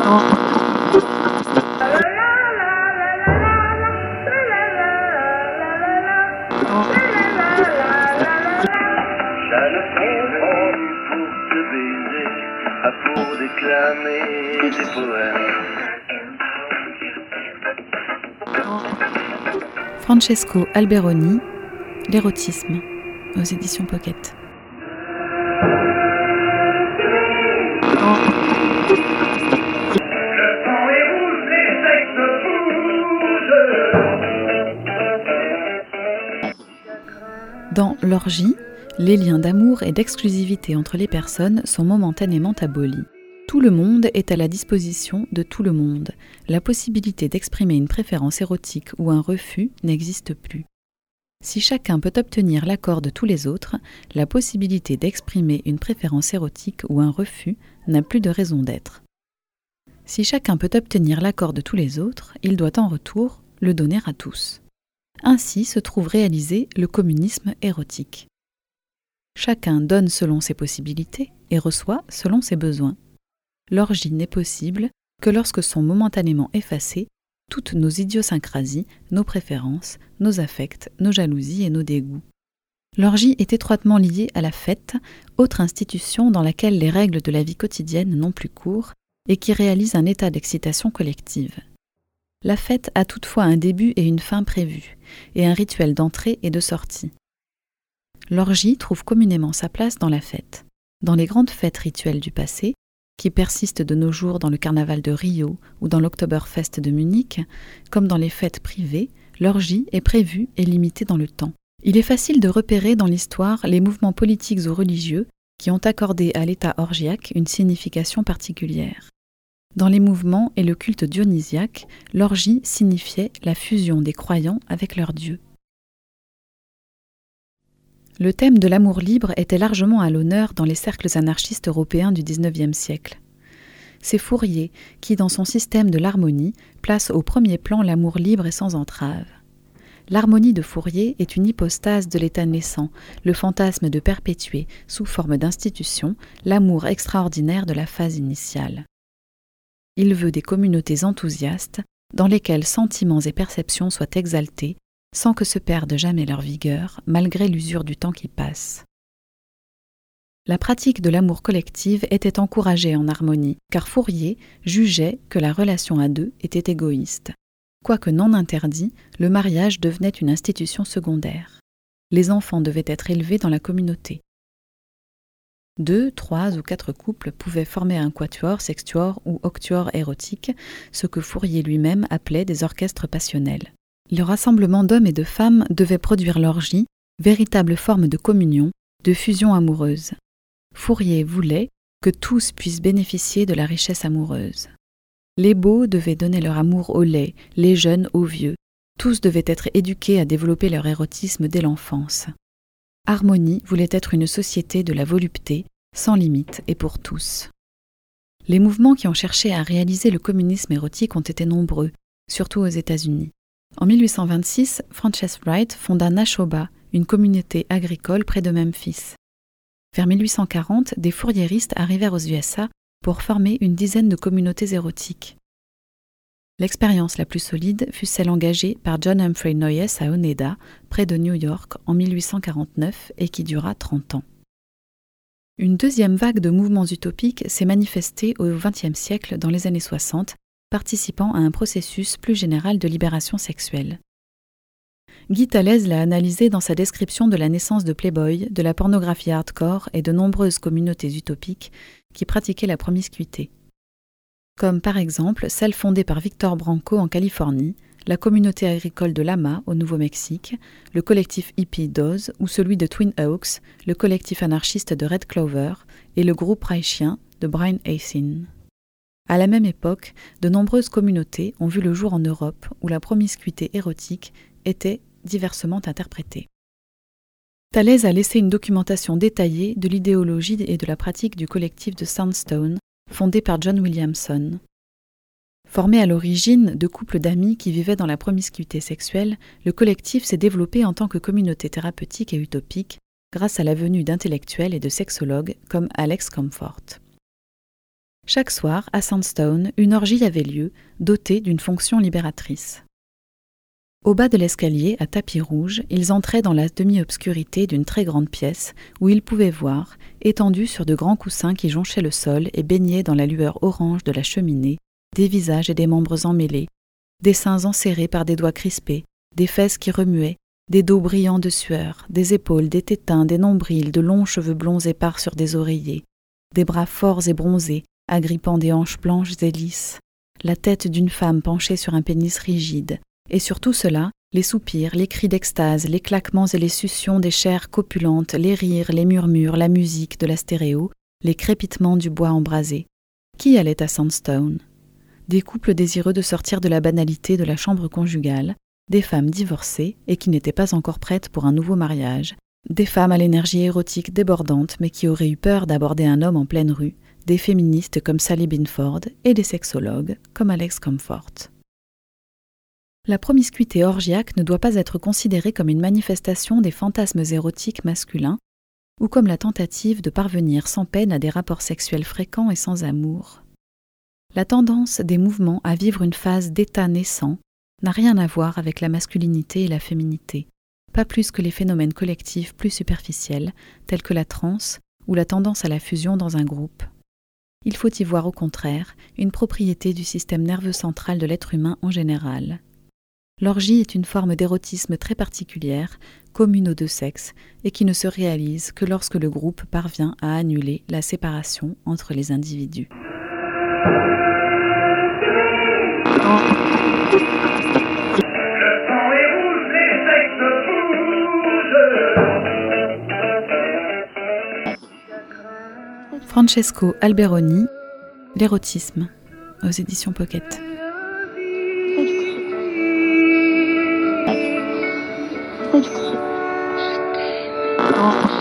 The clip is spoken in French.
Francesco Alberoni, L'érotisme, aux éditions Pocket. Dans l'orgie, les liens d'amour et d'exclusivité entre les personnes sont momentanément abolis. Tout le monde est à la disposition de tout le monde. La possibilité d'exprimer une préférence érotique ou un refus n'existe plus. Si chacun peut obtenir l'accord de tous les autres, la possibilité d'exprimer une préférence érotique ou un refus n'a plus de raison d'être. Si chacun peut obtenir l'accord de tous les autres, il doit en retour le donner à tous. Ainsi se trouve réalisé le communisme érotique. Chacun donne selon ses possibilités et reçoit selon ses besoins. L'orgie n'est possible que lorsque sont momentanément effacées toutes nos idiosyncrasies, nos préférences, nos affects, nos jalousies et nos dégoûts. L'orgie est étroitement liée à la fête, autre institution dans laquelle les règles de la vie quotidienne n'ont plus cours et qui réalise un état d'excitation collective. La fête a toutefois un début et une fin prévus, et un rituel d'entrée et de sortie. L'orgie trouve communément sa place dans la fête. Dans les grandes fêtes rituelles du passé, qui persistent de nos jours dans le carnaval de Rio ou dans l'Oktoberfest de Munich, comme dans les fêtes privées, l'orgie est prévue et limitée dans le temps. Il est facile de repérer dans l'histoire les mouvements politiques ou religieux qui ont accordé à l'état orgiaque une signification particulière. Dans les mouvements et le culte dionysiaque, l'orgie signifiait la fusion des croyants avec leur dieu. Le thème de l'amour libre était largement à l'honneur dans les cercles anarchistes européens du XIXe siècle. C'est Fourier qui, dans son système de l'harmonie, place au premier plan l'amour libre et sans entrave. L'harmonie de Fourier est une hypostase de l'état naissant, le fantasme de perpétuer, sous forme d'institution, l'amour extraordinaire de la phase initiale. Il veut des communautés enthousiastes, dans lesquelles sentiments et perceptions soient exaltés, sans que se perde jamais leur vigueur, malgré l'usure du temps qui passe. La pratique de l'amour collectif était encouragée en harmonie, car Fourier jugeait que la relation à deux était égoïste. Quoique non interdit, le mariage devenait une institution secondaire. Les enfants devaient être élevés dans la communauté. 2, 3 ou 4 couples pouvaient former un quatuor, sextuor ou octuor érotique, ce que Fourier lui-même appelait des orchestres passionnels. Le rassemblement d'hommes et de femmes devait produire l'orgie, véritable forme de communion, de fusion amoureuse. Fourier voulait que tous puissent bénéficier de la richesse amoureuse. Les beaux devaient donner leur amour aux laids, les jeunes aux vieux. Tous devaient être éduqués à développer leur érotisme dès l'enfance. Harmonie voulait être une société de la volupté, sans limite et pour tous. Les mouvements qui ont cherché à réaliser le communisme érotique ont été nombreux, surtout aux États-Unis. En 1826, Frances Wright fonda Nashoba, une communauté agricole près de Memphis. Vers 1840, des fourriéristes arrivèrent aux USA pour former une dizaine de communautés érotiques. L'expérience la plus solide fut celle engagée par John Humphrey Noyes à Oneida, près de New York, en 1849 et qui dura 30 ans. Une deuxième vague de mouvements utopiques s'est manifestée au XXe siècle dans les années 60, participant à un processus plus général de libération sexuelle. Guy Tallez l'a analysé dans sa description de la naissance de Playboy, de la pornographie hardcore et de nombreuses communautés utopiques qui pratiquaient la promiscuité. Comme par exemple celle fondée par Victor Branco en Californie, la communauté agricole de Lama au Nouveau-Mexique, le collectif hippie d'Oz ou celui de Twin Oaks, le collectif anarchiste de Red Clover et le groupe reichien de Brian Acin. À la même époque, de nombreuses communautés ont vu le jour en Europe où la promiscuité érotique était diversement interprétée. Tallez a laissé une documentation détaillée de l'idéologie et de la pratique du collectif de Sandstone, fondé par John Williamson. Formé à l'origine de couples d'amis qui vivaient dans la promiscuité sexuelle, le collectif s'est développé en tant que communauté thérapeutique et utopique grâce à la venue d'intellectuels et de sexologues comme Alex Comfort. Chaque soir, à Sandstone, une orgie avait lieu, dotée d'une fonction libératrice. Au bas de l'escalier, à tapis rouge, ils entraient dans la demi-obscurité d'une très grande pièce où ils pouvaient voir, étendus sur de grands coussins qui jonchaient le sol et baignaient dans la lueur orange de la cheminée, des visages et des membres emmêlés, des seins enserrés par des doigts crispés, des fesses qui remuaient, des dos brillants de sueur, des épaules, des tétins, des nombrils, de longs cheveux blonds épars sur des oreillers, des bras forts et bronzés, agrippant des hanches blanches et lisses, la tête d'une femme penchée sur un pénis rigide, et sur tout cela, les soupirs, les cris d'extase, les claquements et les suctions des chairs copulentes, les rires, les murmures, la musique de la stéréo, les crépitements du bois embrasé. Qui allait à Sandstone? Des couples désireux de sortir de la banalité de la chambre conjugale, des femmes divorcées et qui n'étaient pas encore prêtes pour un nouveau mariage, des femmes à l'énergie érotique débordante mais qui auraient eu peur d'aborder un homme en pleine rue, des féministes comme Sally Binford et des sexologues comme Alex Comfort. La promiscuité orgiaque ne doit pas être considérée comme une manifestation des fantasmes érotiques masculins ou comme la tentative de parvenir sans peine à des rapports sexuels fréquents et sans amour. La tendance des mouvements à vivre une phase d'état naissant n'a rien à voir avec la masculinité et la féminité, pas plus que les phénomènes collectifs plus superficiels, tels que la transe ou la tendance à la fusion dans un groupe. Il faut y voir au contraire une propriété du système nerveux central de l'être humain en général. L'orgie est une forme d'érotisme très particulière, commune aux deux sexes, et qui ne se réalise que lorsque le groupe parvient à annuler la séparation entre les individus. Francesco Alberoni, L'érotisme, aux éditions Pocket. Pas du cru.